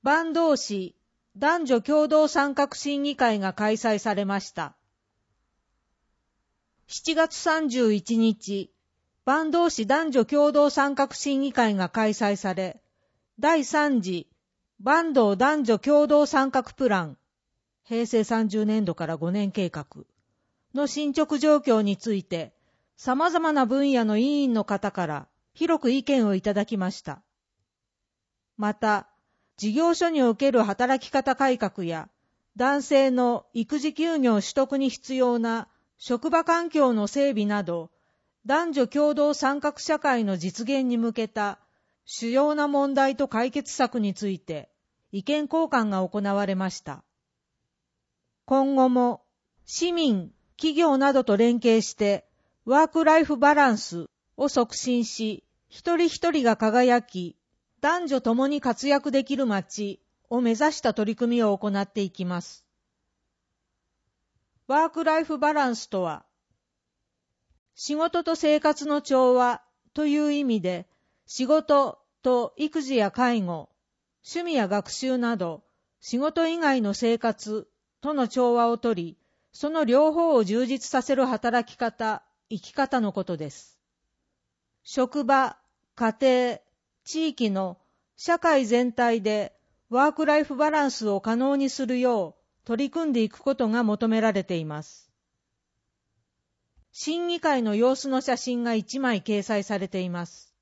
坂東市男女共同参画審議会が開催されました。7月31日、坂東市男女共同参画審議会が開催され、第3次坂東男女共同参画プラン、平成30年度から5年計画の進捗状況について、様々な分野の委員の方から広く意見をいただきました。また、事業所における働き方改革や、男性の育児休業取得に必要な職場環境の整備など、男女共同参画社会の実現に向けた主要な問題と解決策について意見交換が行われました。今後も市民、企業などと連携してワークライフバランスを促進し、一人一人が輝き、男女ともに活躍できる街を目指した取り組みを行っていきます。ワークライフバランスとは、仕事と生活の調和という意味で、仕事と育児や介護、趣味や学習など、仕事以外の生活との調和をとり、その両方を充実させる働き方、生き方のことです。職場、家庭、地域の社会全体でワークライフバランスを可能にするよう取り組んでいくことが求められています。審議会の様子の写真が1枚掲載されています。